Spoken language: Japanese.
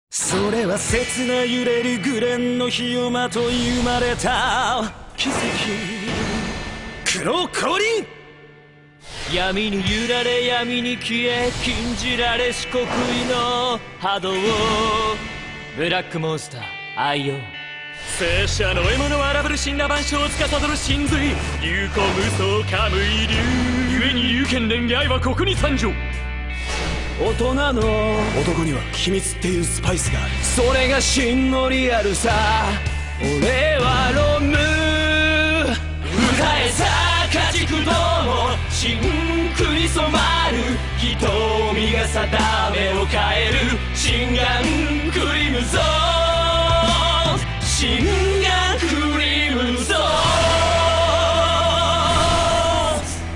それは切な揺れるグレンの火をまとい生まれた奇跡。黒降臨。闇に揺られ闇に消え禁じられし国威の波動をブラックモンスター愛用。聖者の獲物は荒ぶる神羅万象を司る神髄。有効無双カムイ流故に有権連愛はここに誕生。大人の男には秘密っていうスパイスがある。それが真のリアルさ。俺はロム歌えさ家畜ども真空に染まる瞳が定めを変える心眼クリムゾン。